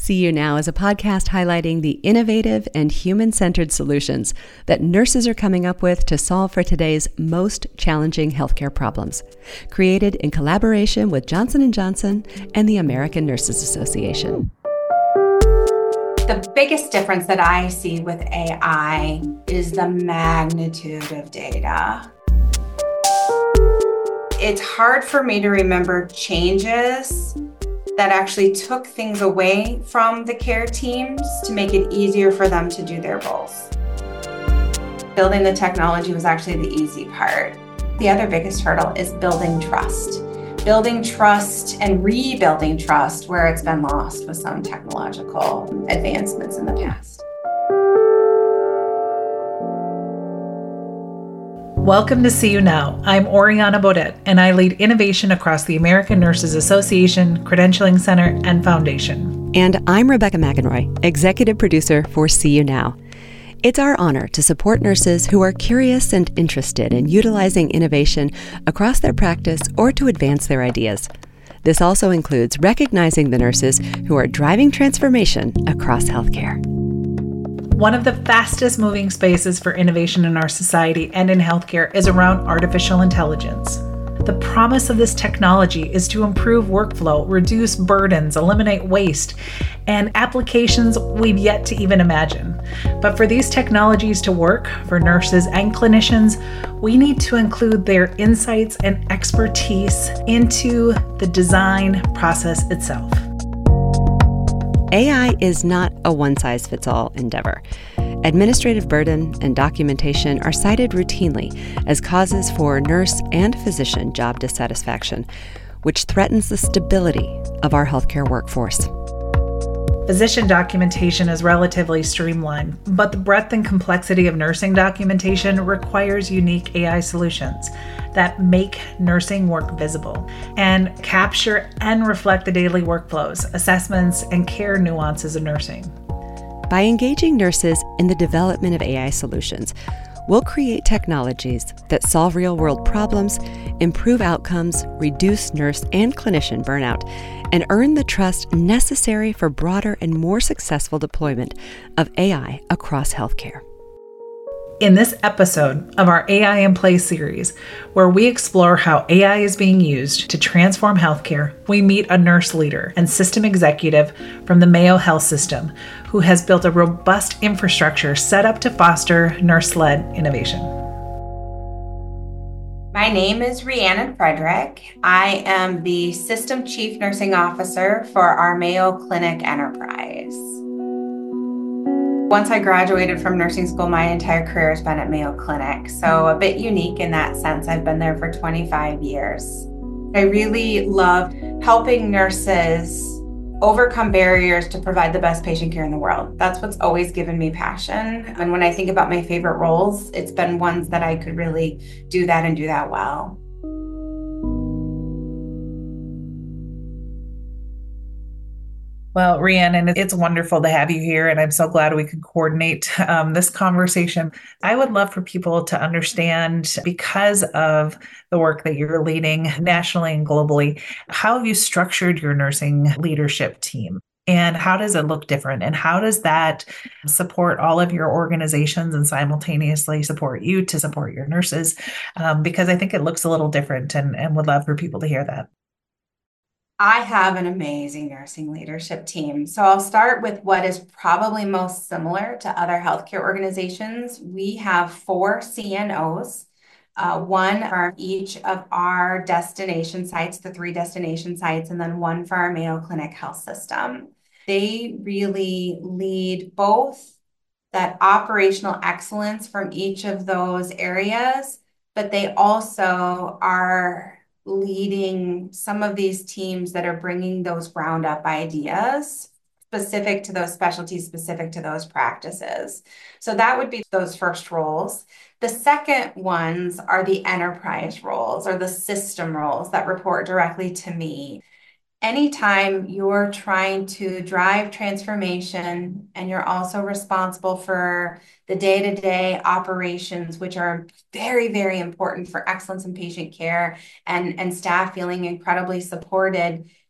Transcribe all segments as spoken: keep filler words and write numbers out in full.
See You Now is a podcast highlighting the innovative and human-centered solutions that nurses are coming up with to solve for today's most challenging healthcare problems. Created in collaboration with Johnson and Johnson and the American Nurses Association. The biggest difference that I see with A I is the magnitude of data. It's hard for me to remember changes that actually took things away from the care teams to make it easier for them to do their roles. Building the technology was actually the easy part. The other biggest hurdle is building trust. Building trust and rebuilding trust where it's been lost with some technological advancements in the past. Welcome to See You Now. I'm Oriana Baudet, and I lead innovation across the American Nurses Association, Credentialing Center, and Foundation. And I'm Rebecca McEnroy, executive producer for See You Now. It's our honor to support nurses who are curious and interested in utilizing innovation across their practice or to advance their ideas. This also includes recognizing the nurses who are driving transformation across healthcare. One of the fastest moving spaces for innovation in our society and in healthcare is around artificial intelligence. The promise of this technology is to improve workflow, reduce burdens, eliminate waste, and applications we've yet to even imagine. But for these technologies to work for nurses and clinicians, we need to include their insights and expertise into the design process itself. A I is not a one-size-fits-all endeavor. Administrative burden and documentation are cited routinely as causes for nurse and physician job dissatisfaction, which threatens the stability of our healthcare workforce. Physician documentation is relatively streamlined, but the breadth and complexity of nursing documentation requires unique A I solutions that make nursing work visible and capture and reflect the daily workflows, assessments, and care nuances of nursing. By engaging nurses in the development of A I solutions, we'll create technologies that solve real-world problems, improve outcomes, reduce nurse and clinician burnout, and earn the trust necessary for broader and more successful deployment of A I across healthcare. In this episode of our A I in Play series, where we explore how A I is being used to transform healthcare, we meet a nurse leader and system executive from the Mayo Health System who has built a robust infrastructure set up to foster nurse-led innovation. My name is Rhiannon Frederick. I am the System Chief Nursing Officer for our Mayo Clinic Enterprise. Once I graduated from nursing school, my entire career has been at Mayo Clinic, so a bit unique in that sense. I've been there for twenty-five years. I really love helping nurses overcome barriers to provide the best patient care in the world. That's what's always given me passion. And when I think about my favorite roles, it's been ones that I could really do that and do that well. Well, Rhiannon, it's wonderful to have you here, and I'm so glad we could coordinate um, this conversation. I would love for people to understand, because of the work that you're leading nationally and globally, how have you structured your nursing leadership team? And how does it look different? And how does that support all of your organizations and simultaneously support you to support your nurses? Um, because I think it looks a little different, and, and would love for people to hear that. I have an amazing nursing leadership team. So I'll start with what is probably most similar to other healthcare organizations. We have four C N Os, uh, one for each of our destination sites, the three destination sites, and then one for our Mayo Clinic Health System. They really lead both that operational excellence from each of those areas, but they also are leading some of these teams that are bringing those ground up ideas specific to those specialties, specific to those practices. So that would be those first roles. The second ones are the enterprise roles or the system roles that report directly to me. Anytime you're trying to drive transformation and you're also responsible for the day-to-day operations, which are very, very important for excellence in patient care and, and staff feeling incredibly supported,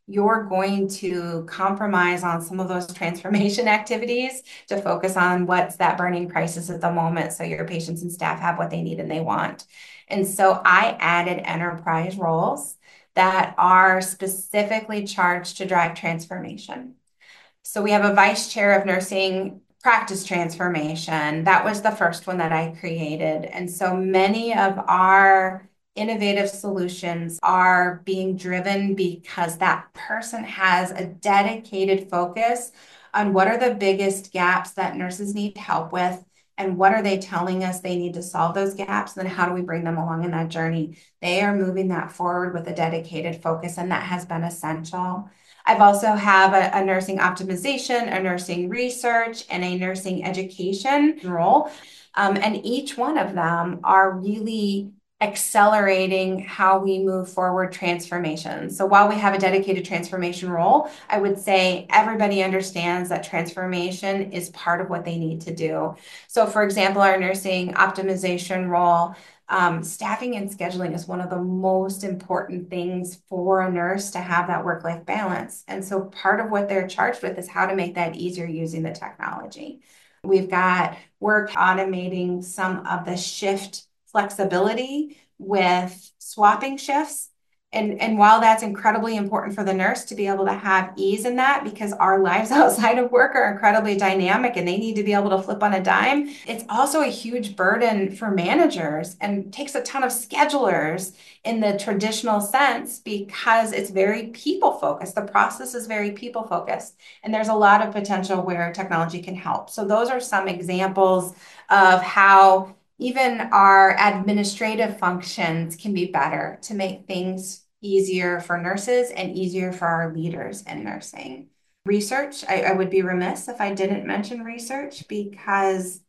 you're going to compromise on some of those transformation activities to focus on what's that burning crisis at the moment so your patients and staff have what they need and they want. And so I added enterprise roles that are specifically charged to drive transformation. So we have a vice chair of nursing practice transformation. That was the first one that I created. And so many of our innovative solutions are being driven because that person has a dedicated focus on what are the biggest gaps that nurses need help with, and what are they telling us they need to solve those gaps, and then how do we bring them along in that journey. They are moving that forward with a dedicated focus, and that has been essential. I've also have a, a nursing optimization, a nursing research, and a nursing education role. Um, and each one of them are really accelerating how we move forward transformation. So while we have a dedicated transformation role, I would say everybody understands that transformation is part of what they need to do. So for example, our nursing optimization role, Um, staffing and scheduling is one of the most important things for a nurse to have that work-life balance. And so part of what they're charged with is how to make that easier using the technology. We've got work automating some of the shift flexibility with swapping shifts. And, and while that's incredibly important for the nurse to be able to have ease in that, because our lives outside of work are incredibly dynamic and they need to be able to flip on a dime, it's also a huge burden for managers and takes a ton of schedulers in the traditional sense because it's very people focused. The process is very people focused, and there's a lot of potential where technology can help. So those are some examples of how even our administrative functions can be better to make things easier for nurses and easier for our leaders in nursing. Research, I, I would be remiss if I didn't mention research, because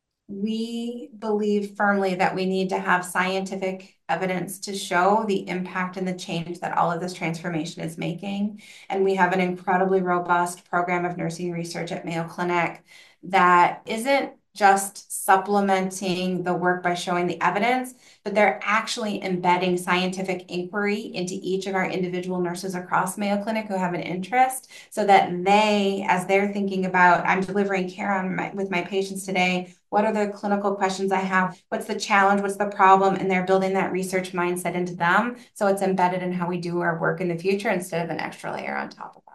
we believe firmly that we need to have scientific evidence to show the impact and the change that all of this transformation is making. And we have an incredibly robust program of nursing research at Mayo Clinic that isn't just supplementing the work by showing the evidence, but they're actually embedding scientific inquiry into each of our individual nurses across Mayo Clinic who have an interest, so that they, as they're thinking about, I'm delivering care on my, with my patients today, what are the clinical questions I have? What's the challenge? What's the problem? And they're building that research mindset into them. So it's embedded in how we do our work in the future instead of an extra layer on top of that.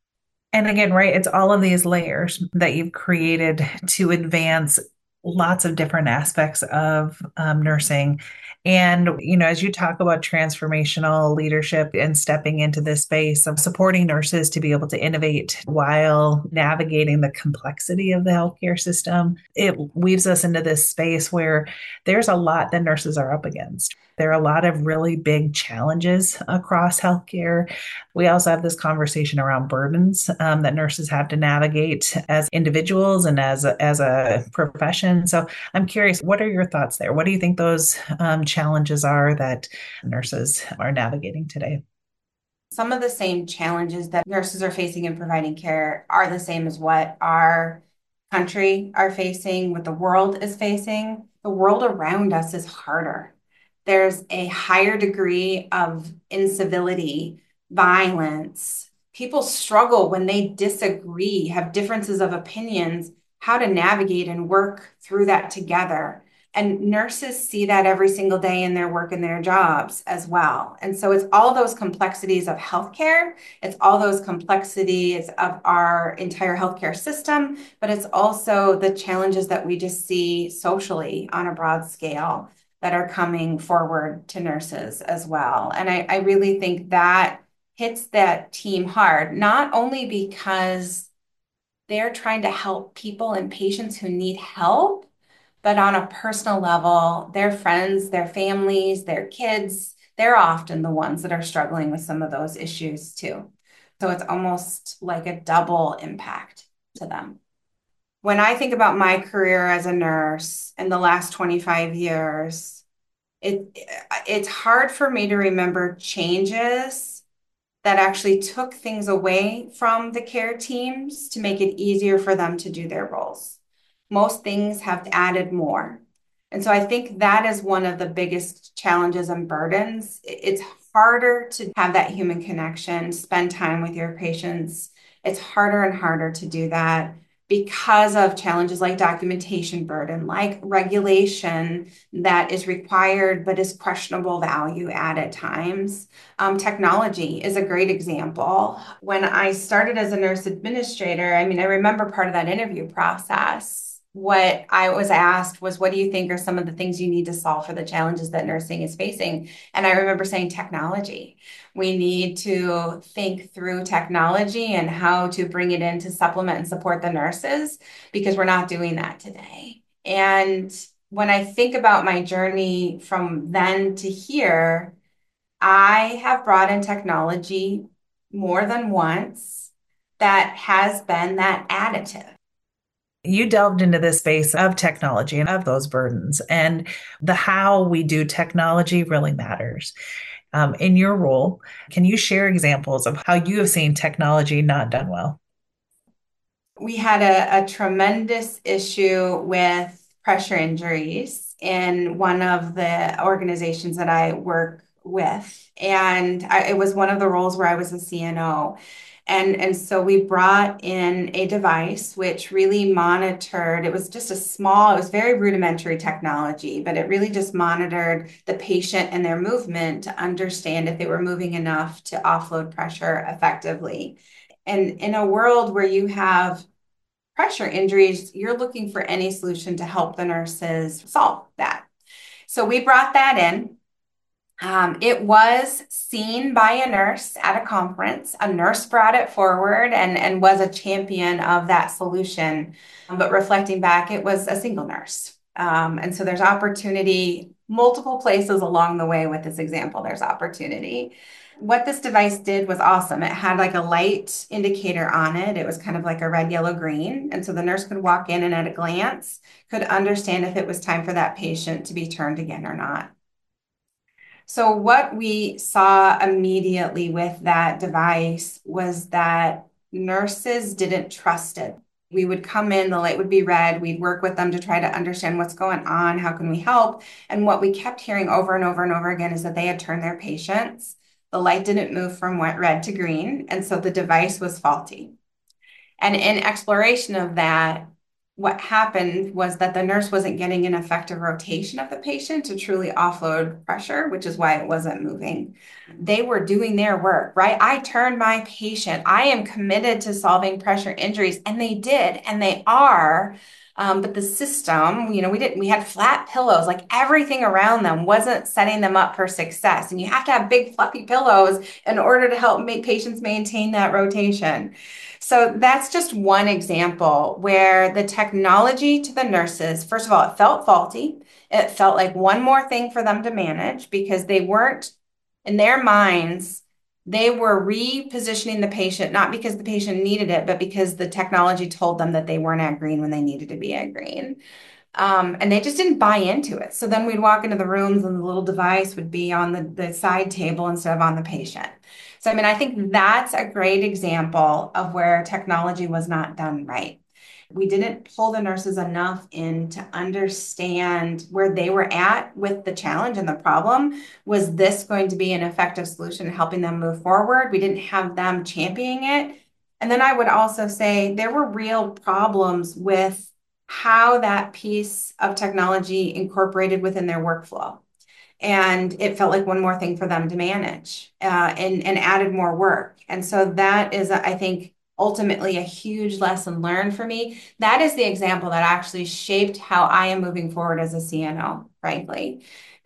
And again, right, it's all of these layers that you've created to advance lots of different aspects of um, nursing. And, you know, as you talk about transformational leadership and stepping into this space of supporting nurses to be able to innovate while navigating the complexity of the healthcare system, it weaves us into this space where there's a lot that nurses are up against. There are a lot of really big challenges across healthcare. We also have this conversation around burdens um, that nurses have to navigate as individuals and as a, as a profession. So I'm curious, what are your thoughts there? What do you think those um, challenges are that nurses are navigating today? Some of the same challenges that nurses are facing in providing care are the same as what our country are facing, what the world is facing. The world around us is harder. There's a higher degree of incivility, violence. People struggle when they disagree, have differences of opinions, how to navigate and work through that together. And nurses see that every single day in their work and their jobs as well. And so it's all those complexities of healthcare. It's all those complexities of our entire healthcare system, but it's also the challenges that we just see socially on a broad scale that are coming forward to nurses as well. And I, I really think that hits that team hard, not only because they're trying to help people and patients who need help, but on a personal level, their friends, their families, their kids, they're often the ones that are struggling with some of those issues too. So it's almost like a double impact to them. When I think about my career as a nurse in the last twenty-five years, it it's hard for me to remember changes that actually took things away from the care teams to make it easier for them to do their roles. Most things have added more. And so I think that is one of the biggest challenges and burdens. It's harder to have that human connection, spend time with your patients. It's harder and harder to do that because of challenges like documentation burden, like regulation that is required but is questionable value add at times. Um, technology is a great example. When I started as a nurse administrator, I mean, I remember part of that interview process. What I was asked was, what do you think are some of the things you need to solve for the challenges that nursing is facing? And I remember saying technology. We need to think through technology and how to bring it in to supplement and support the nurses, because we're not doing that today. And when I think about my journey from then to here, I have brought in technology more than once that has been that additive. You delved into this space of technology and of those burdens, and the how we do technology really matters. Um, in your role, can you share examples of how you have seen technology not done well? We had a, a tremendous issue with pressure injuries in one of the organizations that I work with. And I, it was one of the roles where I was a C N O. And, and so we brought in a device which really monitored, it was just a small, it was very rudimentary technology, but it really just monitored the patient and their movement to understand if they were moving enough to offload pressure effectively. And in a world where you have pressure injuries, you're looking for any solution to help the nurses solve that. So we brought that in. Um, it was seen by a nurse at a conference. A nurse brought it forward and, and was a champion of that solution. But reflecting back, it was a single nurse. Um, and so there's opportunity multiple places along the way with this example. There's opportunity. What this device did was awesome. It had like a light indicator on it. It was kind of like a red, yellow, green. And so the nurse could walk in and at a glance could understand if it was time for that patient to be turned again or not. So what we saw immediately with that device was that nurses didn't trust it. We would come in, the light would be red, we'd work with them to try to understand what's going on, how can we help? And what we kept hearing over and over and over again is that they had turned their patients. The light didn't move from red to green, and so the device was faulty. And in exploration of that, what happened was that the nurse wasn't getting an effective rotation of the patient to truly offload pressure, which is why it wasn't moving. They were doing their work, right? I turned my patient. I am committed to solving pressure injuries, and they did, and they are. Um, but the system, you know, we didn't, we had flat pillows, like everything around them wasn't setting them up for success. And you have to have big fluffy pillows in order to help make patients maintain that rotation. So that's just one example where the technology to the nurses, first of all, it felt faulty. It felt like one more thing for them to manage because they weren't, in their minds, they were repositioning the patient, not because the patient needed it, but because the technology told them that they weren't at green when they needed to be at green. Um, and they just didn't buy into it. So then we'd walk into the rooms and the little device would be on the, the side table instead of on the patient. So, I mean, I think that's a great example of where technology was not done right. We didn't pull the nurses enough in to understand where they were at with the challenge and the problem. Was this going to be an effective solution in helping them move forward? We didn't have them championing it. And then I would also say there were real problems with how that piece of technology incorporated within their workflow. And it felt like one more thing for them to manage uh, and, and added more work. And so that is, I think, ultimately a huge lesson learned for me. That is the example that actually shaped how I am moving forward as a C N O, frankly.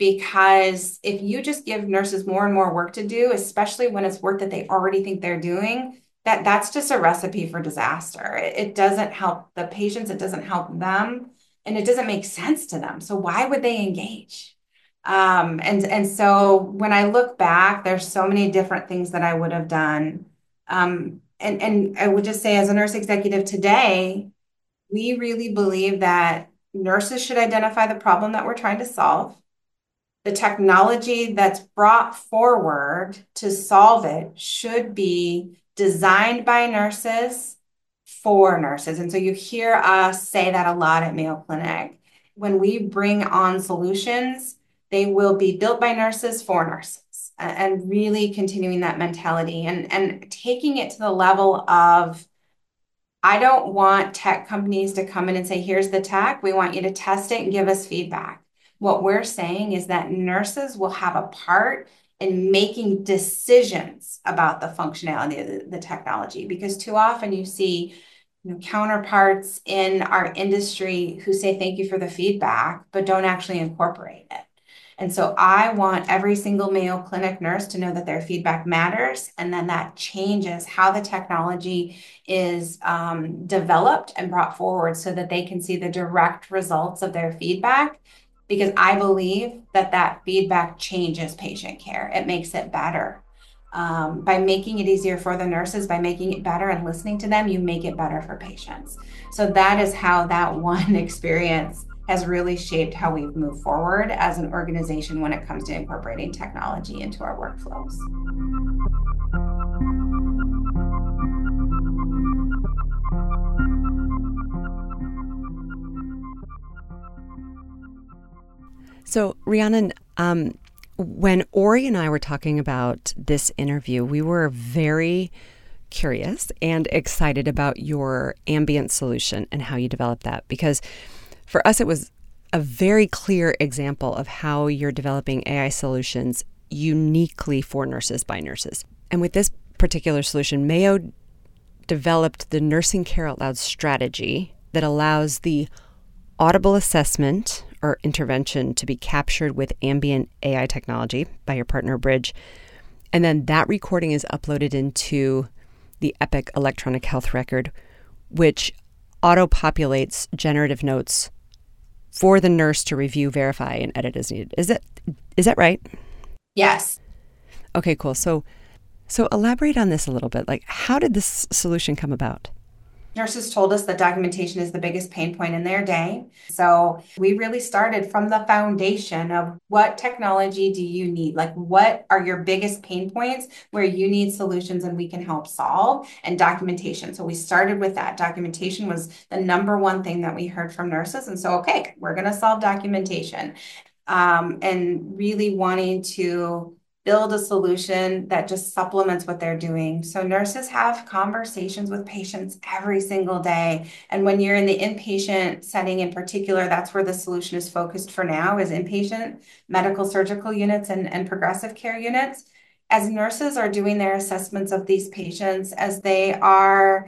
Because if you just give nurses more and more work to do, especially when it's work that they already think they're doing, that that's just a recipe for disaster. It, it doesn't help the patients, it doesn't help them, and it doesn't make sense to them. So why would they engage? Um, and, and so when I look back, there's so many different things that I would have done. Um, and, and I would just say, as a nurse executive today, we really believe that nurses should identify the problem that we're trying to solve. The technology that's brought forward to solve it should be designed by nurses for nurses. And so you hear us say that a lot at Mayo Clinic. When we bring on solutions, they will be built by nurses for nurses. and really continuing that mentality and, and taking it to the level of, I don't want tech companies to come in and say, here's the tech. We want you to test it and give us feedback. What we're saying is that nurses will have a part in making decisions about the functionality of the, the technology, because too often you see, you know, counterparts in our industry who say thank you for the feedback, but don't actually incorporate it. And so I want every single Mayo Clinic nurse to know that their feedback matters, and then that changes how the technology is um, developed and brought forward so that they can see the direct results of their feedback. Because I believe that that feedback changes patient care. It makes it better. Um, by making it easier for the nurses, by making it better and listening to them, you make it better for patients. So that is how that one experience has really shaped how we've moved forward as an organization when it comes to incorporating technology into our workflows. So, Rhiannon, um, when Ori and I were talking about this interview, we were very curious and excited about your ambient solution and how you developed that, because for us, it was a very clear example of how you're developing A I solutions uniquely for nurses by nurses. And with this particular solution, Mayo developed the Nursing Care Out Loud strategy that allows the audible assessment or intervention to be captured with ambient A I technology by your partner Bridge. And then that recording is uploaded into the Epic electronic health record, which auto-populates generative notes for the nurse to review, verify, and edit as needed. Is it, is that right? Yes. Okay, cool. So, so elaborate on this a little bit. Like, how did this solution come about? Nurses told us that documentation is the biggest pain point in their day. So we really started from the foundation of what technology do you need? Like, what are your biggest pain points where you need solutions and we can help solve? And documentation. So we started with that. Documentation was the number one thing that we heard from nurses. And so, okay, we're going to solve documentation. Um, and really wanting to build a solution that just supplements what they're doing. So nurses have conversations with patients every single day. And when you're in the inpatient setting in particular, that's where the solution is focused for now, is inpatient medical surgical units and, and progressive care units. As nurses are doing their assessments of these patients, as they are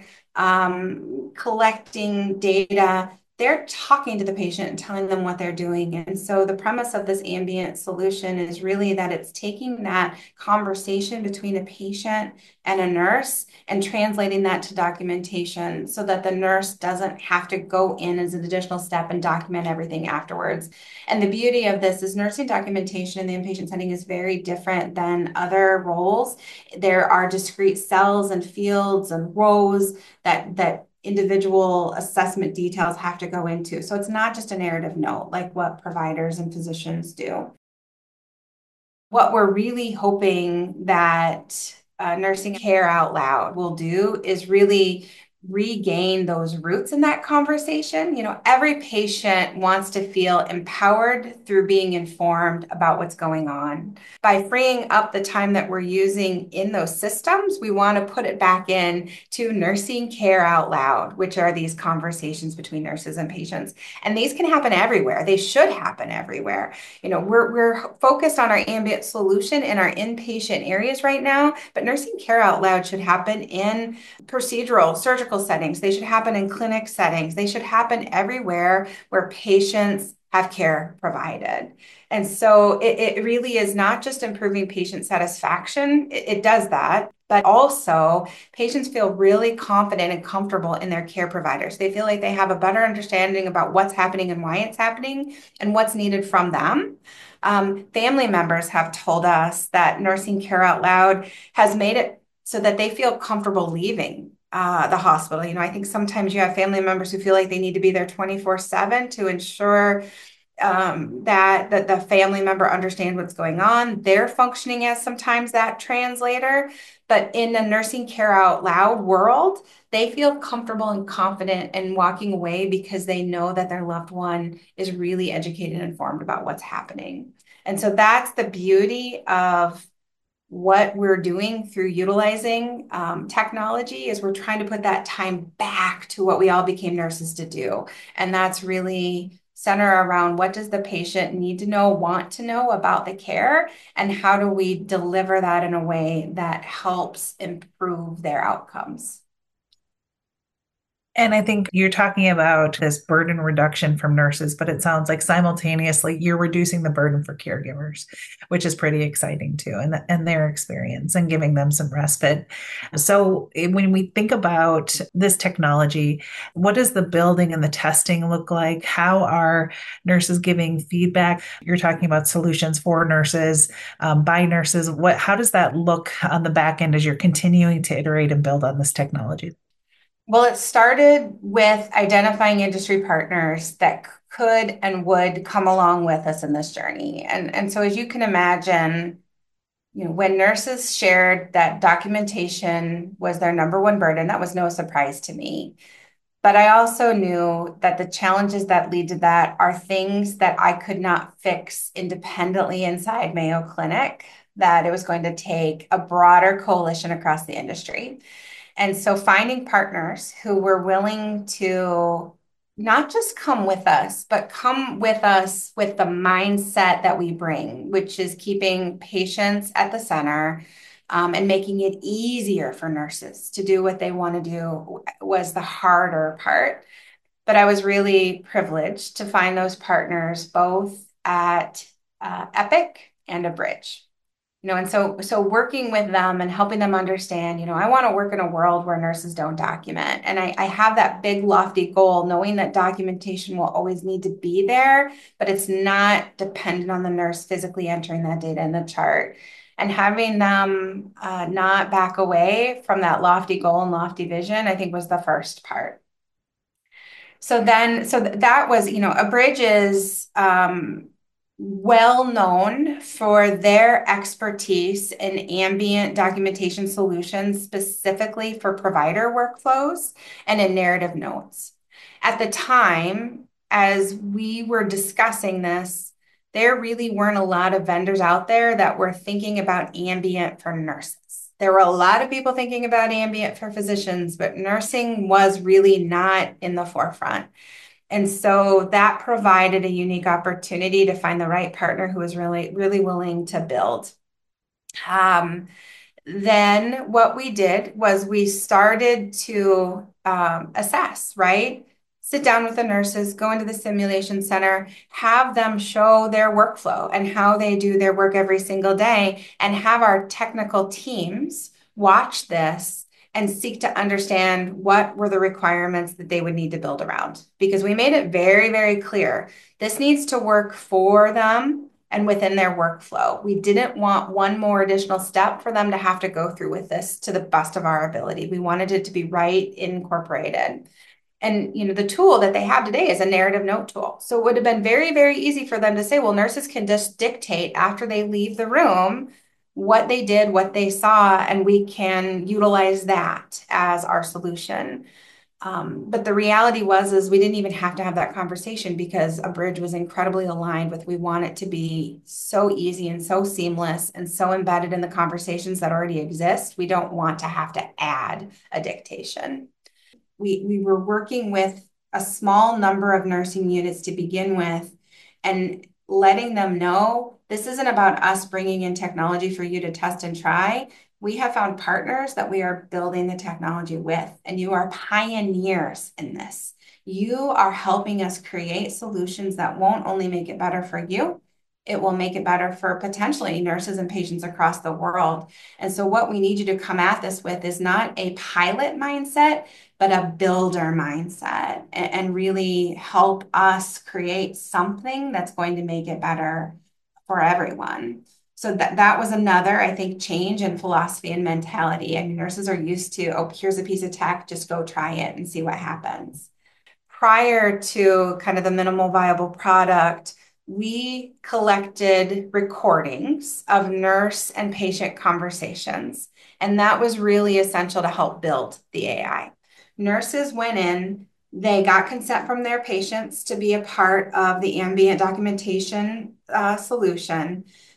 um, collecting data, they're talking to the patient and telling them what they're doing. And so the premise of this ambient solution is really that it's taking that conversation between a patient and a nurse and translating that to documentation so that the nurse doesn't have to go in as an additional step and document everything afterwards. And the beauty of this is nursing documentation in the inpatient setting is very different than other roles. There are discrete cells and fields and rows that, that individual assessment details have to go into. So it's not just a narrative note like what providers and physicians do. What we're really hoping that uh, Nursing Care Out Loud will do is really regain those roots in that conversation. You know, every patient wants to feel empowered through being informed about what's going on. By freeing up the time that we're using in those systems, we want to put it back in to Nursing Care Out Loud, which are these conversations between nurses and patients. And these can happen everywhere. They should happen everywhere. You know, we're, we're focused on our ambient solution in our inpatient areas right now, but Nursing Care Out Loud should happen in procedural, surgical settings. They should happen in clinic settings. They should happen everywhere where patients have care provided. And so it, it really is not just improving patient satisfaction. It, it does that, but also patients feel really confident and comfortable in their care providers. They feel like they have a better understanding about what's happening and why it's happening and what's needed from them. Um, family members have told us that Nursing Care Out Loud has made it so that they feel comfortable leaving Uh, the hospital. You know, I think sometimes you have family members who feel like they need to be there twenty-four seven to ensure um, that, that the family member understands what's going on. They're functioning as sometimes that translator, but in the Nursing Care Out Loud world, they feel comfortable and confident in walking away because they know that their loved one is really educated and informed about what's happening. And so that's the beauty of what we're doing through utilizing um, technology is we're trying to put that time back to what we all became nurses to do. And that's really center around what does the patient need to know, want to know about the care, and how do we deliver that in a way that helps improve their outcomes. And I think you're talking about this burden reduction from nurses, but it sounds like simultaneously you're reducing the burden for caregivers, which is pretty exciting too, and, and their experience and giving them some respite. So eh, when we think about this technology, what does the building and the testing look like? How are nurses giving feedback? You're talking about solutions for nurses, um, by nurses. What, how does that look on the back end as you're continuing to iterate and build on this technology? Well, it started with identifying industry partners that could and would come along with us in this journey. And, and so as you can imagine, you know, when nurses shared that documentation was their number one burden, that was no surprise to me. But I also knew that the challenges that lead to that are things that I could not fix independently inside Mayo Clinic, that it was going to take a broader coalition across the industry. And so finding partners who were willing to not just come with us, but come with us with the mindset that we bring, which is keeping patients at the center, um, and making it easier for nurses to do what they want to do was the harder part. But I was really privileged to find those partners both at uh, Epic and Abridge. You know, and so so working with them and helping them understand, you know, I want to work in a world where nurses don't document. And I, I have that big lofty goal, knowing that documentation will always need to be there, but it's not dependent on the nurse physically entering that data in the chart. And having them uh, not back away from that lofty goal and lofty vision, I think was the first part. So then, so that was, you know, Abridge is um, well known for their expertise in ambient documentation solutions, specifically for provider workflows and in narrative notes. At the time, as we were discussing this, there really weren't a lot of vendors out there that were thinking about ambient for nurses. There were a lot of people thinking about ambient for physicians, but nursing was really not in the forefront. And so that provided a unique opportunity to find the right partner who was really, really willing to build. Um, then what we did was we started to um, assess, right? Sit down with the nurses, go into the simulation center, have them show their workflow and how they do their work every single day, and have our technical teams watch this and seek to understand what were the requirements that they would need to build around. Because we made it very, very clear, this needs to work for them and within their workflow. We didn't want one more additional step for them to have to go through with this to the best of our ability. We wanted it to be right incorporated. And, you know, the tool that they have today is a narrative note tool. So it would have been very, very easy for them to say, well, nurses can just dictate after they leave the room what they did, what they saw, and we can utilize that as our solution. Um, but the reality was, is we didn't even have to have that conversation because Abridge was incredibly aligned with, we want it to be so easy and so seamless and so embedded in the conversations that already exist. We don't want to have to add a dictation. We, we were working with a small number of nursing units to begin with and letting them know this isn't about us bringing in technology for you to test and try. We have found partners that we are building the technology with, and you are pioneers in this. You are helping us create solutions that won't only make it better for you, it will make it better for potentially nurses and patients across the world. And so what we need you to come at this with is not a pilot mindset, but a builder mindset, and, and really help us create something that's going to make it better for everyone. So that, that was another, I think, change in philosophy and mentality. I mean, nurses are used to, oh, here's a piece of tech, just go try it and see what happens. Prior to kind of the minimal viable product, we collected recordings of nurse and patient conversations, and that was really essential to help build the A I. Nurses went in, they got consent from their patients to be a part of the ambient documentation uh, solution.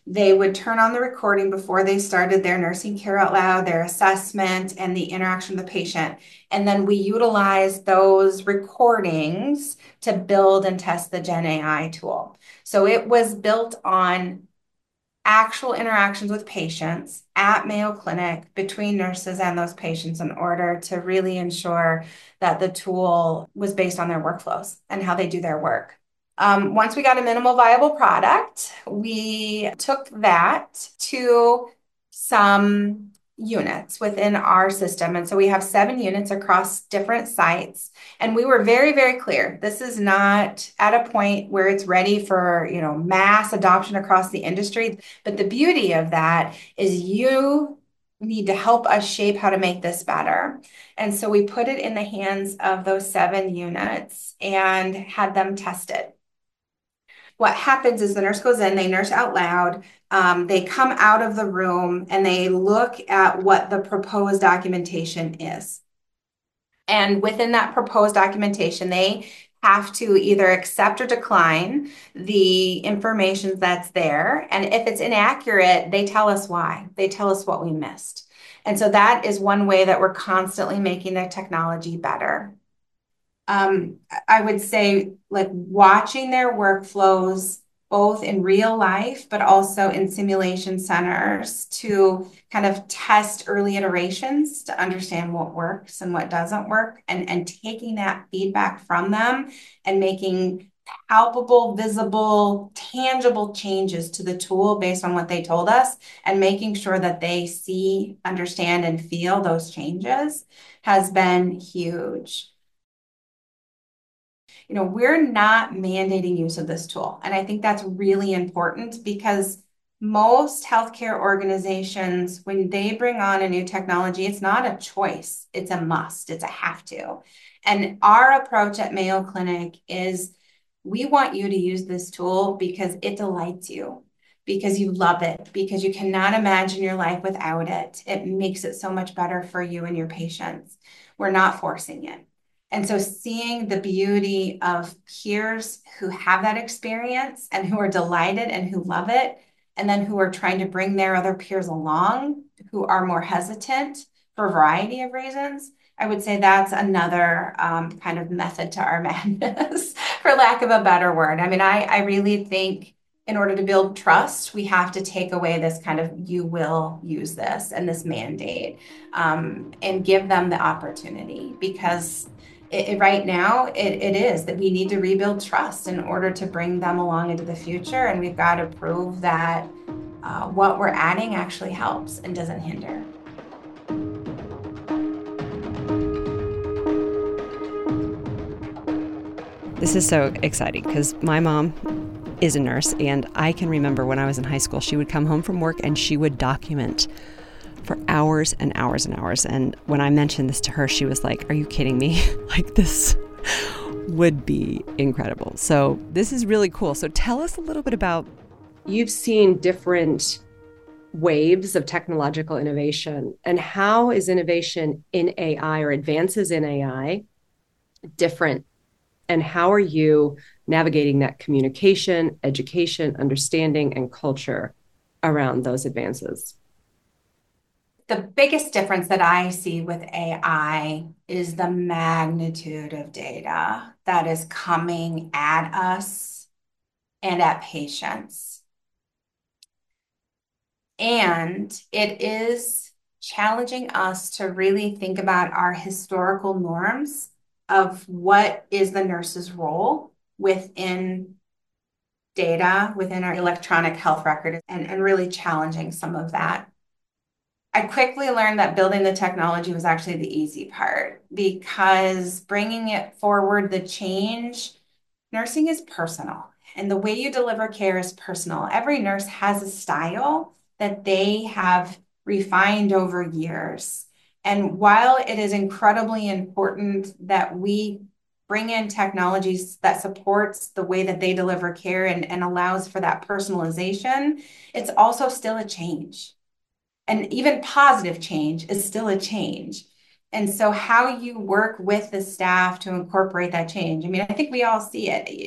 They would turn on the recording before they started their nursing care out loud, their assessment, and the interaction with the patient. And then we utilize those recordings to build and test the Gen A I tool. So it was built on actual interactions with patients at Mayo Clinic between nurses and those patients in order to really ensure that the tool was based on their workflows and how they do their work. Um, once we got a minimal viable product, we took that to some units within our system. And so we have seven units across different sites. And we were very, very clear. This is not at a point where it's ready for, you know, mass adoption across the industry. But the beauty of that is you need to help us shape how to make this better. And so we put it in the hands of those seven units and had them tested. What happens is the nurse goes in, they nurse out loud, um, they come out of the room and they look at what the proposed documentation is. And within that proposed documentation, they have to either accept or decline the information that's there. And if it's inaccurate, they tell us why. They tell us what we missed. And so that is one way that we're constantly making the technology better. Um, I would say like watching their workflows both in real life, but also in simulation centers to kind of test early iterations to understand what works and what doesn't work, and, and taking that feedback from them and making palpable, visible, tangible changes to the tool based on what they told us, and making sure that they see, understand, and feel those changes has been huge. You know, we're not mandating use of this tool. And I think that's really important because most healthcare organizations, when they bring on a new technology, it's not a choice, it's a must, it's a have to. And our approach at Mayo Clinic is we want you to use this tool because it delights you, because you love it, because you cannot imagine your life without it. It makes it so much better for you and your patients. We're not forcing it. And so seeing the beauty of peers who have that experience and who are delighted and who love it, and then who are trying to bring their other peers along who are more hesitant for a variety of reasons, I would say that's another um, kind of method to our madness, for lack of a better word. I mean, I, I really think in order to build trust, we have to take away this kind of you will use this and this mandate, um, and give them the opportunity, because It, it, right now, it, it is that we need to rebuild trust in order to bring them along into the future. And we've got to prove that uh, what we're adding actually helps and doesn't hinder. This is so exciting because my mom is a nurse, and I can remember when I was in high school, she would come home from work and she would document for hours and hours and hours. And when I mentioned this to her, she was like, are you kidding me? Like, this would be incredible. So this is really cool. So tell us a little bit about, you've seen different waves of technological innovation, and how is innovation in A I or advances in A I different? And how are you navigating that communication, education, understanding, and culture around those advances? The biggest difference that I see with A I is the magnitude of data that is coming at us and at patients. And it is challenging us to really think about our historical norms of what is the nurse's role within data, within our electronic health record, and, and really challenging some of that. I quickly learned that building the technology was actually the easy part, because bringing it forward, the change, nursing is personal, and the way you deliver care is personal. Every nurse has a style that they have refined over years. And while it is incredibly important that we bring in technologies that supports the way that they deliver care and, and allows for that personalization, it's also still a change. And even positive change is still a change. And so how you work with the staff to incorporate that change. I mean, I think we all see it.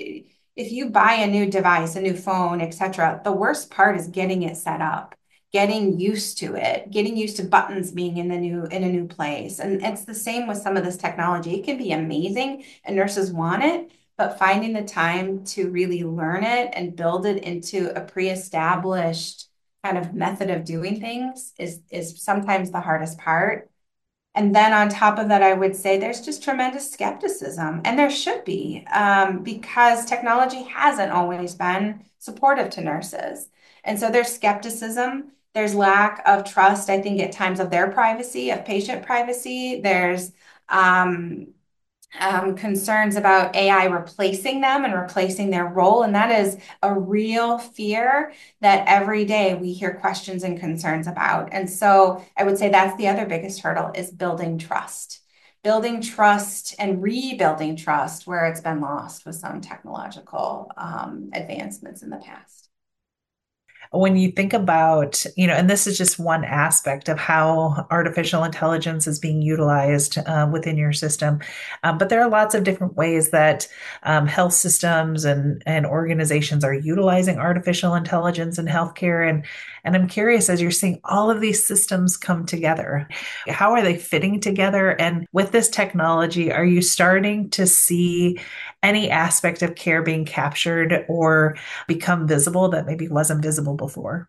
if you buy a new device, a new phone, et cetera, the worst part is getting it set up, getting used to it, getting used to buttons being in the new in a new place. And it's the same with some of this technology. It can be amazing and nurses want it, but finding the time to really learn it and build it into a pre-established kind of method of doing things is is sometimes the hardest part. And then on top of that, I would say there's just tremendous skepticism, and there should be, um, because technology hasn't always been supportive to nurses. And so there's skepticism, there's lack of trust, I think, at times of their privacy, of patient privacy. There's um, um, concerns about A I replacing them and replacing their role. And that is a real fear that every day we hear questions and concerns about. And so I would say that's the other biggest hurdle is building trust, building trust and rebuilding trust where it's been lost with some technological um, advancements in the past. When you think about, you know, and this is just one aspect of how artificial intelligence is being utilized uh, within your system, um, but there are lots of different ways that um, health systems and and organizations are utilizing artificial intelligence in healthcare. And and I'm curious, as you're seeing all of these systems come together, how are they fitting together? And with this technology, are you starting to see any aspect of care being captured or become visible that maybe wasn't visible before?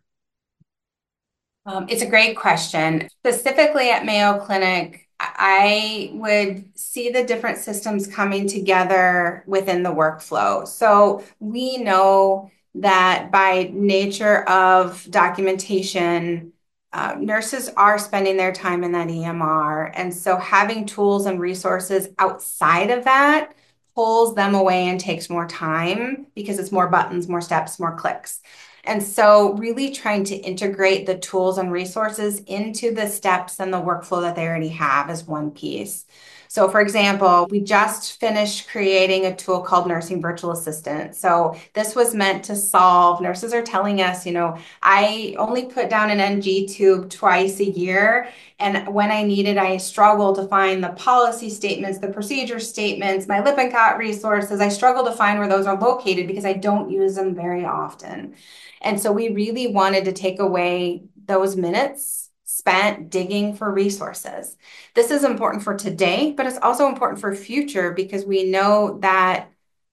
Um, it's a great question. Specifically at Mayo Clinic, I would see the different systems coming together within the workflow. So we know that by nature of documentation, uh, nurses are spending their time in that E M R. And so having tools and resources outside of that pulls them away and takes more time because it's more buttons, more steps, more clicks. And so really trying to integrate the tools and resources into the steps and the workflow that they already have is one piece. So for example, we just finished creating a tool called Nursing Virtual Assistant. So this was meant to solve, nurses are telling us, you know, I only put down an N G tube twice a year. And when I need it, I struggle to find the policy statements, the procedure statements, my Lippincott resources. I struggle to find where those are located because I don't use them very often. And so we really wanted to take away those minutes spent digging for resources. This is important for today, but it's also important for future because we know that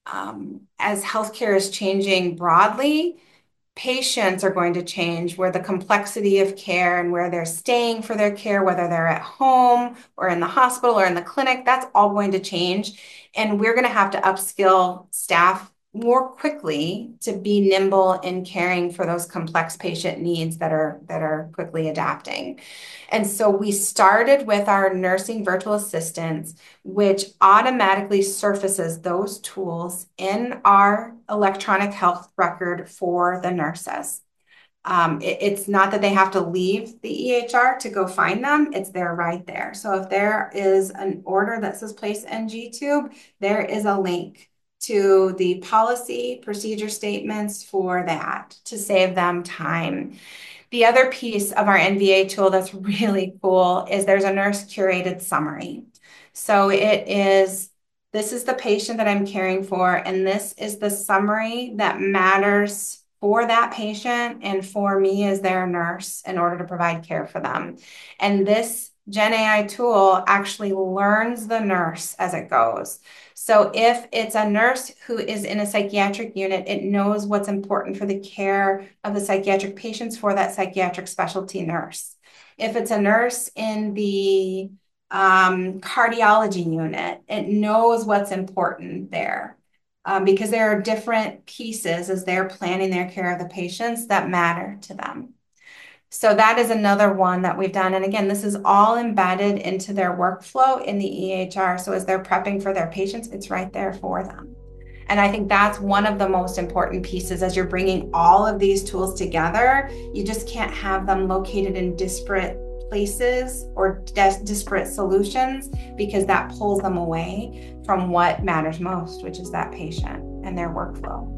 um, as healthcare is changing broadly, patients are going to change, where the complexity of care and where they're staying for their care, whether they're at home or in the hospital or in the clinic, that's all going to change. And we're going to have to upskill staff more quickly to be nimble in caring for those complex patient needs that are that are quickly adapting. And so we started with our nursing virtual assistants, which automatically surfaces those tools in our electronic health record for the nurses. Um, it, it's not that they have to leave the E H R to go find them. It's there right there. So if there is an order that says place N G tube, there is a link to the policy procedure statements for that to save them time. The other piece of our N V A tool that's really cool is there's a nurse curated summary. So it is, this is the patient that I'm caring for, and this is the summary that matters for that patient and for me as their nurse in order to provide care for them. And this Gen A I tool actually learns the nurse as it goes. So if it's a nurse who is in a psychiatric unit, it knows what's important for the care of the psychiatric patients for that psychiatric specialty nurse. If it's a nurse in the um, cardiology unit, it knows what's important there. Um, because there are different pieces as they're planning their care of the patients that matter to them. So that is another one that we've done. And again, this is all embedded into their workflow in the E H R. So as they're prepping for their patients, it's right there for them. And I think that's one of the most important pieces as you're bringing all of these tools together. You just can't have them located in disparate places or dis- disparate solutions because that pulls them away from what matters most, which is that patient and their workflow.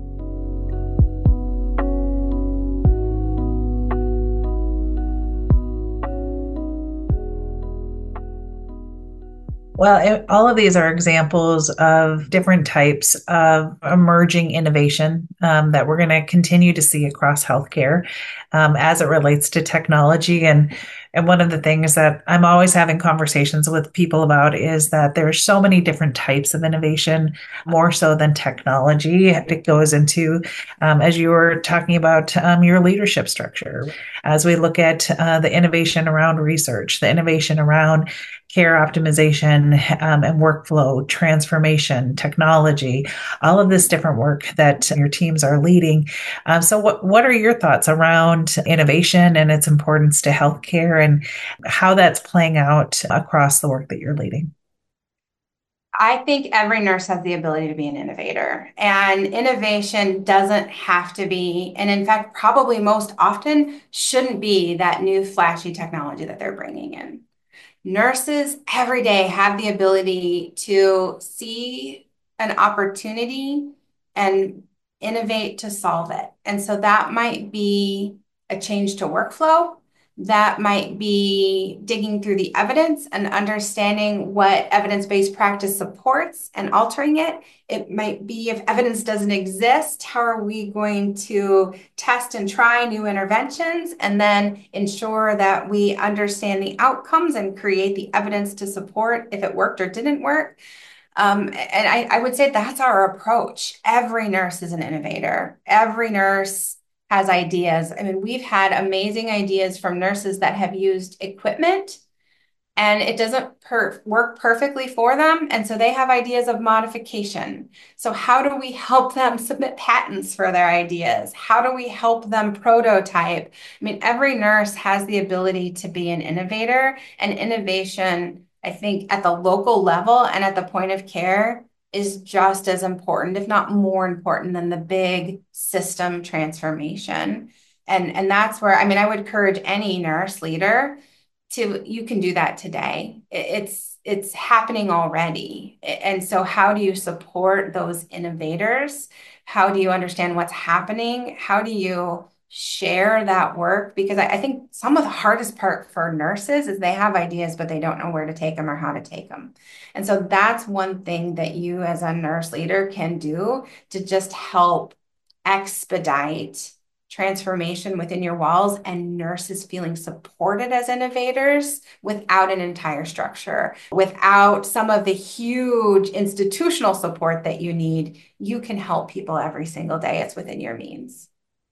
Well, it, all of these are examples of different types of emerging innovation um, that we're going to continue to see across healthcare um, as it relates to technology. And and one of the things that I'm always having conversations with people about is that there's so many different types of innovation, more so than technology. It goes into, um, as you were talking about, um, your leadership structure. As we look at uh, the innovation around research, the innovation around care optimization um, and workflow transformation, technology, all of this different work that your teams are leading. Um, so, what what are your thoughts around innovation and its importance to healthcare, and how that's playing out across the work that you're leading? I think every nurse has the ability to be an innovator, and innovation doesn't have to be, and in fact, probably most often shouldn't be that new flashy technology that they're bringing in. Nurses every day have the ability to see an opportunity and innovate to solve it. And so that might be a change to workflow. That might be digging through the evidence and understanding what evidence-based practice supports and altering it. It might be if evidence doesn't exist, how are we going to test and try new interventions and then ensure that we understand the outcomes and create the evidence to support if it worked or didn't work. Um, and I, I would say that's our approach. Every nurse is an innovator. Every nurse has ideas. I mean, we've had amazing ideas from nurses that have used equipment and it doesn't per work perfectly for them. And so they have ideas of modification. So how do we help them submit patents for their ideas? How do we help them prototype? I mean, every nurse has the ability to be an innovator, and innovation, I think, at the local level and at the point of care is just as important, if not more important, than the big system transformation. And, and that's where, I mean, I would encourage any nurse leader to, you can do that today. It's, it's happening already. And so how do you support those innovators? How do you understand what's happening? How do you share that work? Because I, I think some of the hardest part for nurses is they have ideas, but they don't know where to take them or how to take them. And so that's one thing that you as a nurse leader can do to just help expedite transformation within your walls and nurses feeling supported as innovators without an entire structure, without some of the huge institutional support that you need. You can help people every single day. It's within your means.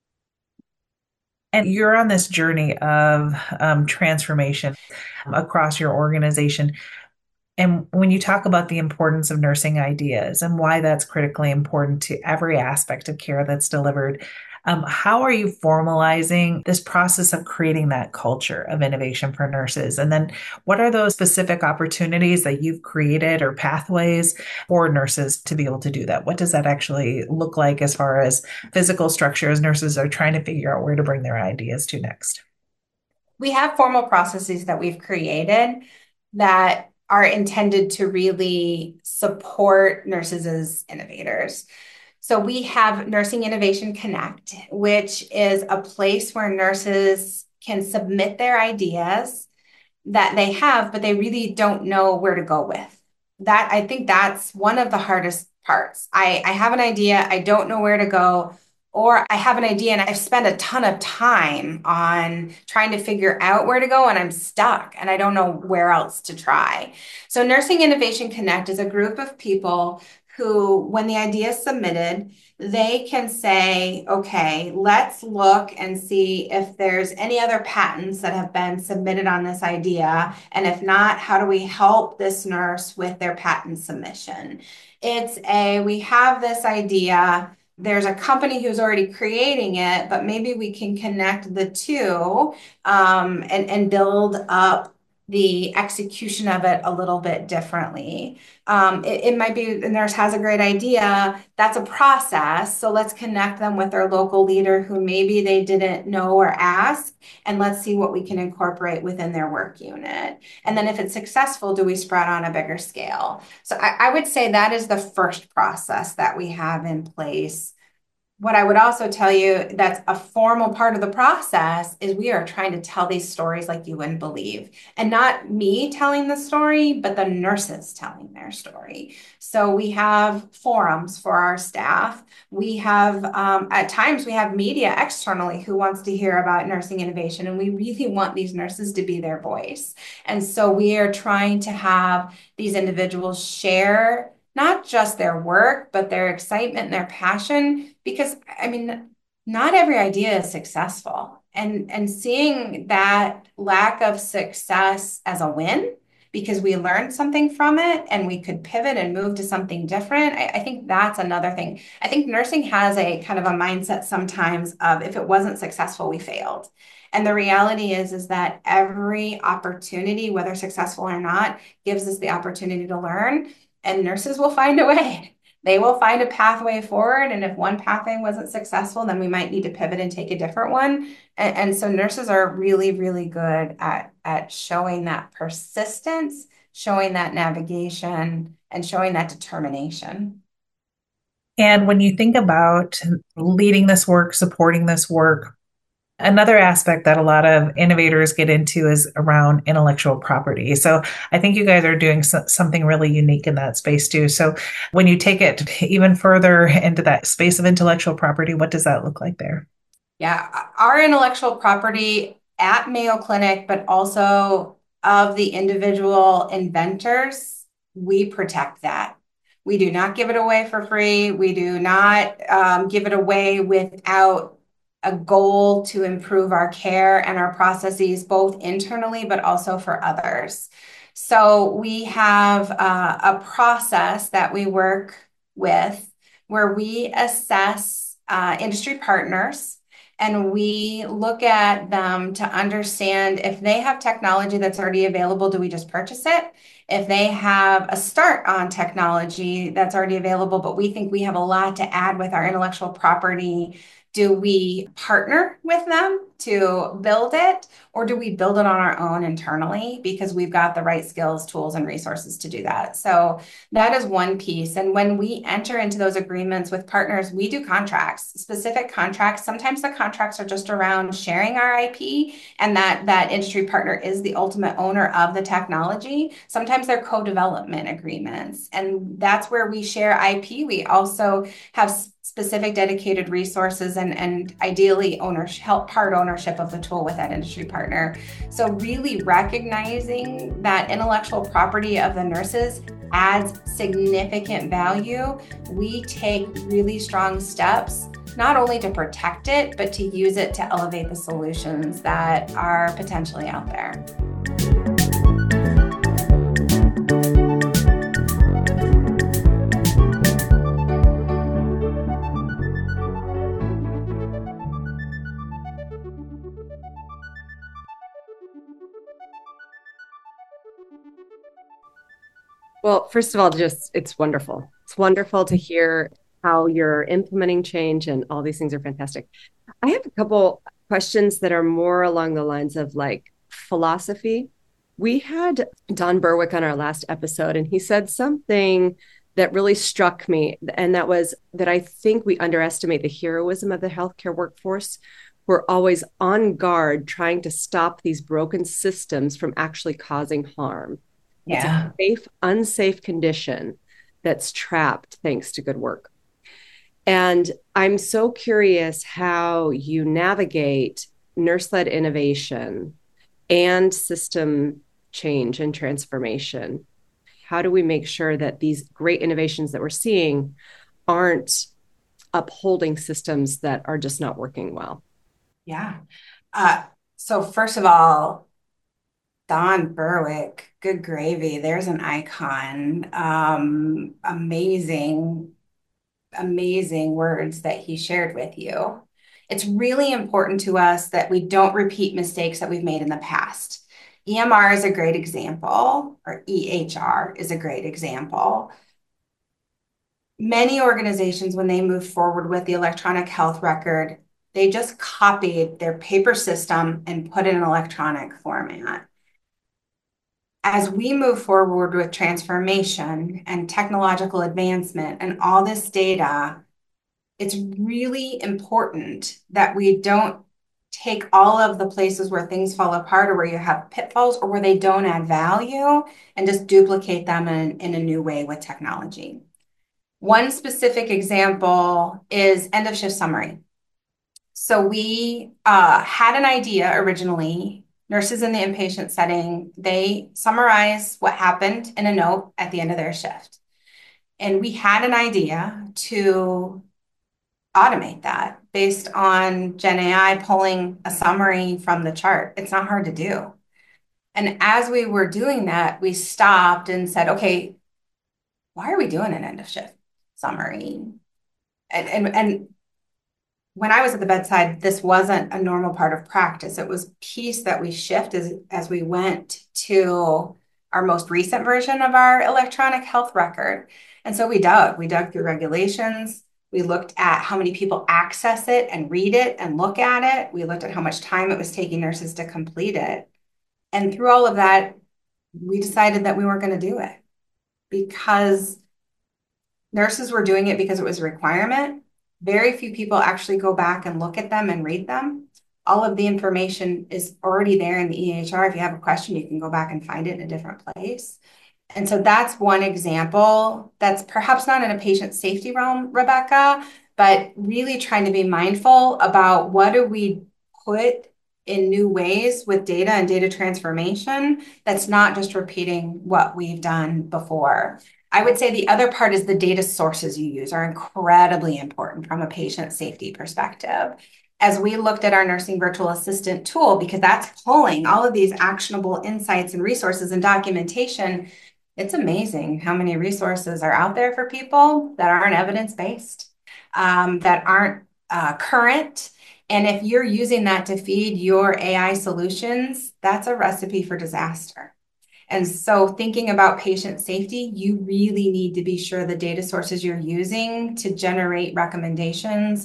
And you're on this journey of um, transformation across your organization. And when you talk about the importance of nursing ideas and why that's critically important to every aspect of care that's delivered, um, how are you formalizing this process of creating that culture of innovation for nurses? And then what are those specific opportunities that you've created or pathways for nurses to be able to do that? What does that actually look like as far as physical structure as nurses are trying to figure out where to bring their ideas to next? We have formal processes that we've created that are intended to really support nurses as innovators. So we have Nursing Innovation Connect, which is a place where nurses can submit their ideas that they have, but they really don't know where to go with. That, I think that's one of the hardest parts. I, I have an idea, I don't know where to go, or I have an idea and I've spent a ton of time on trying to figure out where to go and I'm stuck and I don't know where else to try. So Nursing Innovation Connect is a group of people who, when the idea is submitted, they can say, okay, let's look and see if there's any other patents that have been submitted on this idea. And if not, how do we help this nurse with their patent submission? It's a, we have this idea, there's a company who's already creating it, but maybe we can connect the two um, and, and build up the execution of it a little bit differently. Um, it, it might be the nurse has a great idea. That's a process. So let's connect them with their local leader who maybe they didn't know or ask, and let's see what we can incorporate within their work unit. And then if it's successful, do we spread on a bigger scale? So I, I would say that is the first process that we have in place. What I would also tell you that's a formal part of the process is we are trying to tell these stories like you wouldn't believe. And not me telling the story, but the nurses telling their story. So we have forums for our staff. We have, um, at times, we have media externally who wants to hear about nursing innovation. And we really want these nurses to be their voice. And so we are trying to have these individuals share not just their work, but their excitement and their passion, because I mean, not every idea is successful. And, and seeing that lack of success as a win because we learned something from it and we could pivot and move to something different, I, I think that's another thing. I think nursing has a kind of a mindset sometimes of if it wasn't successful, we failed. And the reality is, is that every opportunity, whether successful or not, gives us the opportunity to learn, and nurses will find a way. They will find a pathway forward. And if one pathway wasn't successful, then we might need to pivot and take a different one. And, and so nurses are really, really good at, at showing that persistence, showing that navigation, and showing that determination. And when you think about leading this work, supporting this work, another aspect that a lot of innovators get into is around intellectual property. So I think you guys are doing so- something really unique in that space too. So when you take it even further into that space of intellectual property, what does that look like there? Yeah, our intellectual property at Mayo Clinic, but also of the individual inventors, we protect that. We do not give it away for free. We do not um, give it away without a goal to improve our care and our processes, both internally, but also for others. So we have uh, a process that we work with where we assess uh, industry partners and we look at them to understand if they have technology that's already available, do we just purchase it? If they have a start on technology that's already available, but we think we have a lot to add with our intellectual property, do we partner with them to build it, or do we build it on our own internally because we've got the right skills, tools, and resources to do that? So that is one piece. And when we enter into those agreements with partners, we do contracts, specific contracts. Sometimes the contracts are just around sharing our I P and that that industry partner is the ultimate owner of the technology. Sometimes they're co-development agreements, and that's where we share I P. We also have specific dedicated resources and, and ideally ownership, help part ownership of the tool with that industry partner. So really recognizing that intellectual property of the nurses adds significant value. We take really strong steps, not only to protect it, but to use it to elevate the solutions that are potentially out there. Well, first of all, just it's wonderful. It's wonderful to hear how you're implementing change, and all these things are fantastic. I have a couple questions that are more along the lines of like philosophy. We had Don Berwick on our last episode, and he said something that really struck me. And that was that I think we underestimate the heroism of the healthcare workforce. We're always on guard trying to stop these broken systems from actually causing harm. It's Yeah. a safe, unsafe condition that's trapped thanks to good work. And I'm so curious how you navigate nurse-led innovation and system change and transformation. How do we make sure that these great innovations that we're seeing aren't upholding systems that are just not working well? Yeah. Uh, so first of all, Don Berwick, good gravy. There's an icon. Um, amazing, amazing words that he shared with you. It's really important to us that we don't repeat mistakes that we've made in the past. E M R is a great example, or E H R is a great example. Many organizations, when they move forward with the electronic health record, they just copied their paper system and put it in electronic format. As we move forward with transformation and technological advancement and all this data, it's really important that we don't take all of the places where things fall apart or where you have pitfalls or where they don't add value and just duplicate them in, in a new way with technology. One specific example is end of shift summary. So we uh, had an idea originally. Nurses in the inpatient setting, they summarize what happened in a note at the end of their shift. And we had an idea to automate that based on Gen A I pulling a summary from the chart. It's not hard to do. And as we were doing that, we stopped and said, okay, why are we doing an end of shift summary? And, and, and when I was at the bedside, this wasn't a normal part of practice. It was a piece that we shifted as, as we went to our most recent version of our electronic health record. And so we dug, we dug through regulations. We looked at how many people access it and read it and look at it. We looked at how much time it was taking nurses to complete it. And through all of that, we decided that we weren't going to do it because nurses were doing it because it was a requirement. Very few people actually go back and look at them and read them. All of the information is already there in the E H R. If you have a question, you can go back and find it in a different place. And so that's one example that's perhaps not in a patient safety realm, Rebecca, but really trying to be mindful about what do we put in new ways with data and data transformation that's not just repeating what we've done before. I would say the other part is the data sources you use are incredibly important from a patient safety perspective. As we looked at our nursing virtual assistant tool, because that's pulling all of these actionable insights and resources and documentation, it's amazing how many resources are out there for people that aren't evidence-based, um, that aren't uh, current. And if you're using that to feed your A I solutions, that's a recipe for disaster. And so thinking about patient safety, you really need to be sure the data sources you're using to generate recommendations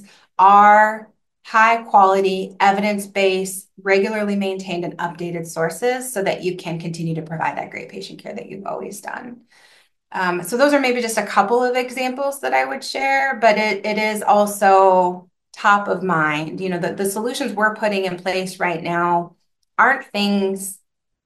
are high quality, evidence-based, regularly maintained and updated sources so that you can continue to provide that great patient care that you've always done. Um, so those are maybe just a couple of examples that I would share, but it, it is also top of mind. You know, the, the solutions we're putting in place right now aren't things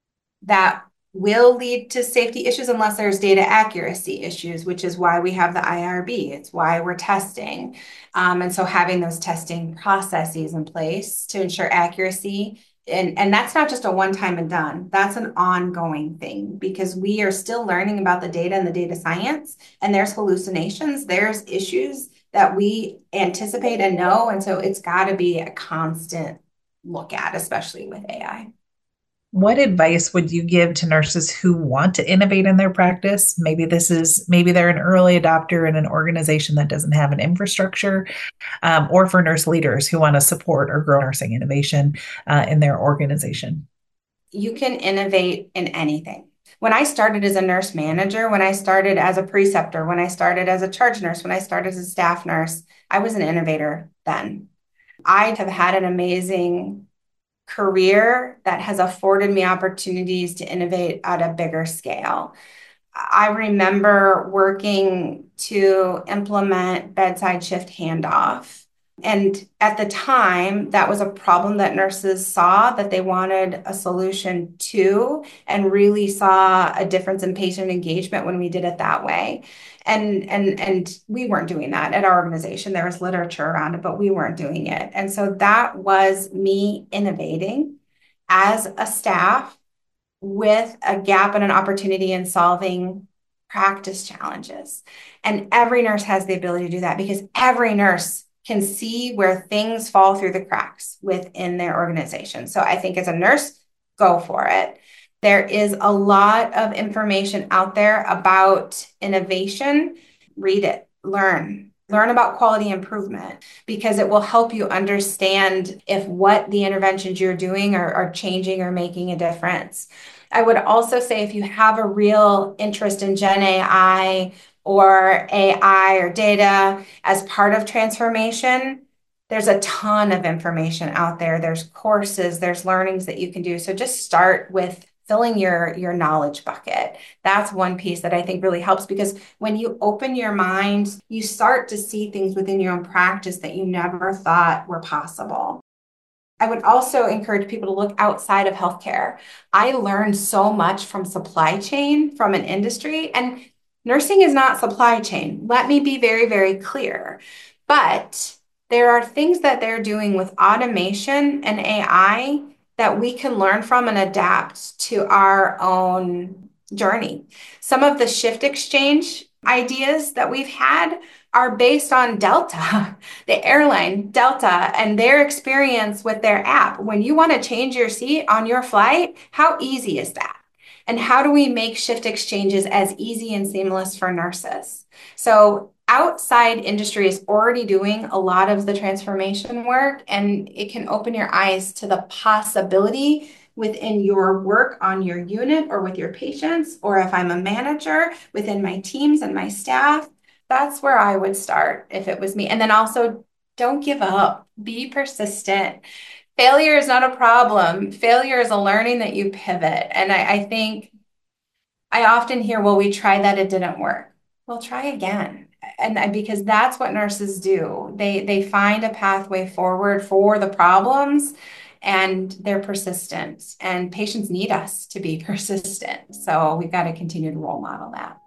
that will lead to safety issues unless there's data accuracy issues, which is why we have the I R B. It's why we're testing. Um, and so having those testing processes in place to ensure accuracy. And, and that's not just a one-time and done. That's an ongoing thing because we are still learning about the data and the data science, and there's hallucinations, there's issues that we anticipate and know. And so it's got to be a constant look at, especially with A I. What advice would you give to nurses who want to innovate in their practice? Maybe this is, maybe they're an early adopter in an organization that doesn't have an infrastructure, um, or for nurse leaders who want to support or grow nursing innovation uh, in their organization? You can innovate in anything. When I started as a nurse manager, when I started as a preceptor, when I started as a charge nurse, when I started as a staff nurse, I was an innovator then. I have had an amazing career that has afforded me opportunities to innovate at a bigger scale. I remember working to implement bedside shift handoff. And at the time, that was a problem that nurses saw that they wanted a solution to, and really saw a difference in patient engagement when we did it that way. And, and, and we weren't doing that at our organization. There was literature around it, but we weren't doing it. And so that was me innovating as a staff with a gap and an opportunity in solving practice challenges. And every nurse has the ability to do that because every nurse can see where things fall through the cracks within their organization. So I think as a nurse, go for it. There is a lot of information out there about innovation. Read it, learn, learn about quality improvement, because it will help you understand if what the interventions you're doing are, are changing or making a difference. I would also say if you have a real interest in Gen A I or A I or data as part of transformation, there's a ton of information out there. There's courses, there's learnings that you can do. So just start with filling your, your knowledge bucket. That's one piece that I think really helps, because when you open your mind, you start to see things within your own practice that you never thought were possible. I would also encourage people to look outside of healthcare. I learned so much from supply chain, from an industry, and nursing is not supply chain. Let me be very, very clear. But there are things that they're doing with automation and A I that we can learn from and adapt to our own journey. Some of the shift exchange ideas that we've had are based on Delta, the airline Delta, and their experience with their app. When you want to change your seat on your flight, how easy is that? And how do we make shift exchanges as easy and seamless for nurses? So outside industry is already doing a lot of the transformation work, and it can open your eyes to the possibility within your work on your unit or with your patients, or if I'm a manager within my teams and my staff. That's where I would start if it was me. And then also, don't give up. Be persistent. Failure is not a problem. Failure is a learning that you pivot. And I, I think I often hear, well, we tried that, it didn't work. Well, try again. And because that's what nurses do. They, they find a pathway forward for the problems, and they're persistent. And patients need us to be persistent. So we've got to continue to role model that.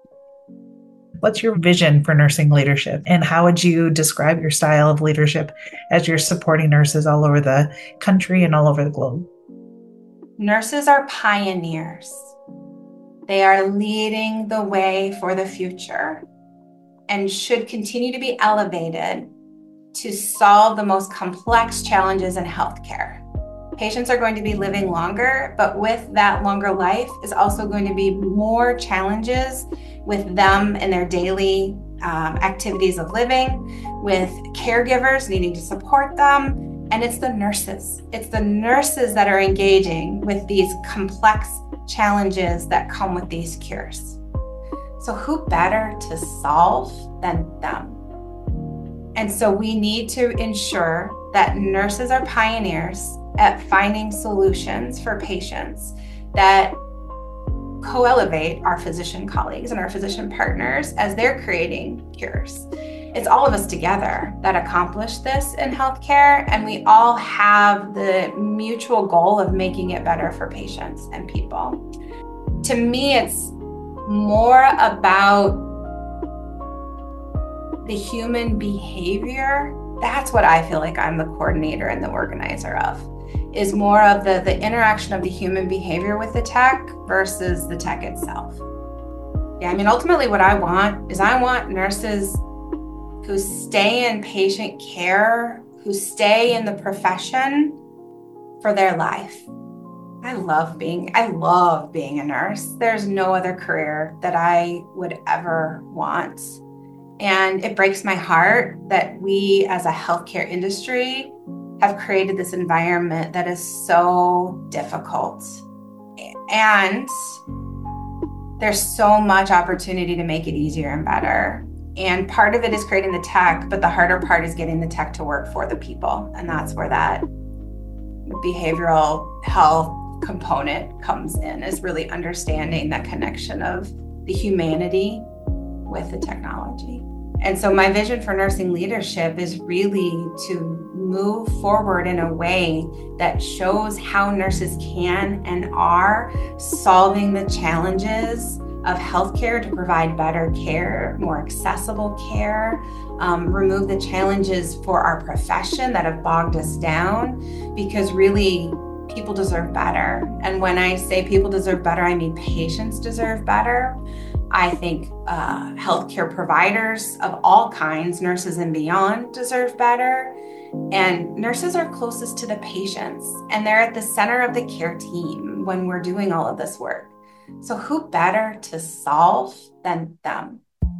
What's your vision for nursing leadership, and how would you describe your style of leadership as you're supporting nurses all over the country and all over the globe? Nurses are pioneers. They are leading the way for the future and should continue to be elevated to solve the most complex challenges in healthcare. Patients are going to be living longer, but with that longer life is also going to be more challenges with them in their daily um, activities of living, with caregivers needing to support them. And it's the nurses. It's the nurses that are engaging with these complex challenges that come with these cures. So who better to solve than them? And so we need to ensure that nurses are pioneers at finding solutions for patients that co-elevate our physician colleagues and our physician partners as they're creating cures. It's all of us together that accomplish this in healthcare, and we all have the mutual goal of making it better for patients and people. To me, it's more about the human behavior. That's what I feel like I'm the coordinator and the organizer of, is more of the, the interaction of the human behavior with the tech versus the tech itself. Yeah, I mean, ultimately what I want is I want nurses who stay in patient care, who stay in the profession for their life. I love being, I love being a nurse. There's no other career that I would ever want. And it breaks my heart that we as a healthcare industry have created this environment that is so difficult. And there's so much opportunity to make it easier and better. And part of it is creating the tech, but the harder part is getting the tech to work for the people. And that's where that behavioral health component comes in, is really understanding that connection of the humanity with the technology. And so my vision for nursing leadership is really to move forward in a way that shows how nurses can and are solving the challenges of healthcare to provide better care, more accessible care, um, remove the challenges for our profession that have bogged us down, because really people deserve better. And when I say people deserve better, I mean patients deserve better. I think uh, healthcare providers of all kinds, nurses and beyond, deserve better. And nurses are closest to the patients, and they're at the center of the care team when we're doing all of this work. So who better to solve than them?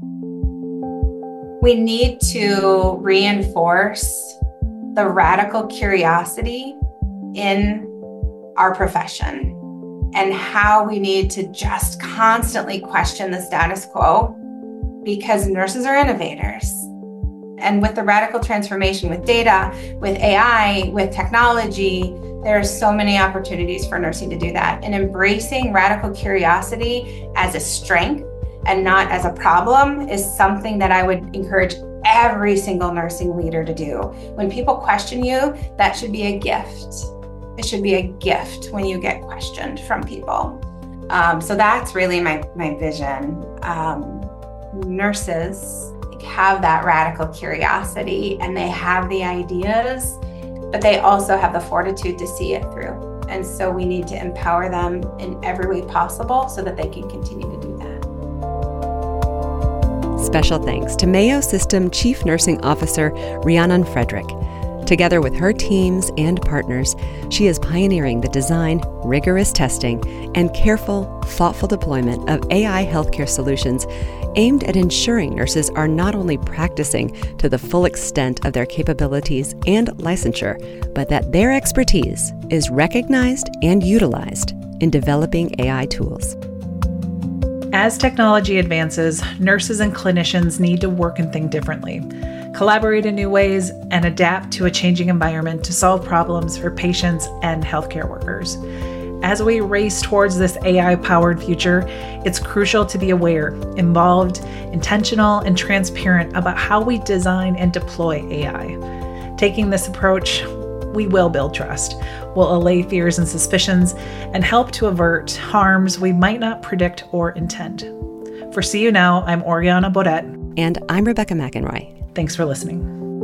We need to reinforce the radical curiosity in our profession, and how we need to just constantly question the status quo, because nurses are innovators. And with the radical transformation with data, with A I, with technology, There are so many opportunities for nursing to do that. And embracing radical curiosity as a strength and not as a problem is something that I would encourage every single nursing leader to do. When people question you, that should be a gift. It should be a gift when you get questioned from people. Um, so that's really my, my vision. Um, nurses have that radical curiosity and they have the ideas, but they also have the fortitude to see it through. And so we need to empower them in every way possible so that they can continue to do that. Special thanks to Mayo System Chief Nursing Officer Rhiannon Frederick. Together with her teams and partners, she is pioneering the design, rigorous testing, and careful, thoughtful deployment of A I healthcare solutions aimed at ensuring nurses are not only practicing to the full extent of their capabilities and licensure, but that their expertise is recognized and utilized in developing A I tools. As technology advances, nurses and clinicians need to work and think differently, collaborate in new ways, and adapt to a changing environment to solve problems for patients and healthcare workers. As we race towards this A I-powered future, it's crucial to be aware, involved, intentional, and transparent about how we design and deploy A I. Taking this approach, we will build trust, will allay fears and suspicions, and help to avert harms we might not predict or intend. For See You Now, I'm Oriana Baudet. And I'm Rebecca McEnroy. Thanks for listening.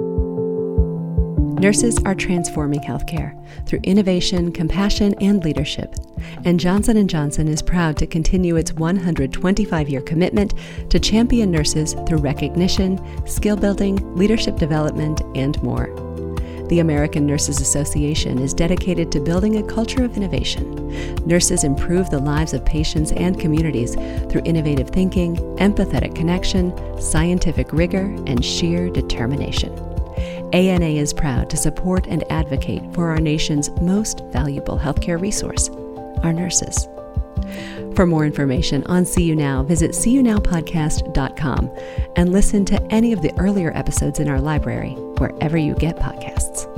Nurses are transforming healthcare through innovation, compassion, and leadership. And Johnson and Johnson is proud to continue its one hundred twenty-five year commitment to champion nurses through recognition, skill building, leadership development, and more. The American Nurses Association is dedicated to building a culture of innovation. Nurses improve the lives of patients and communities through innovative thinking, empathetic connection, scientific rigor, and sheer determination. A N A is proud to support and advocate for our nation's most valuable healthcare resource, our nurses. For more information on See You Now, visit see you now podcast dot com and listen to any of the earlier episodes in our library, wherever you get podcasts.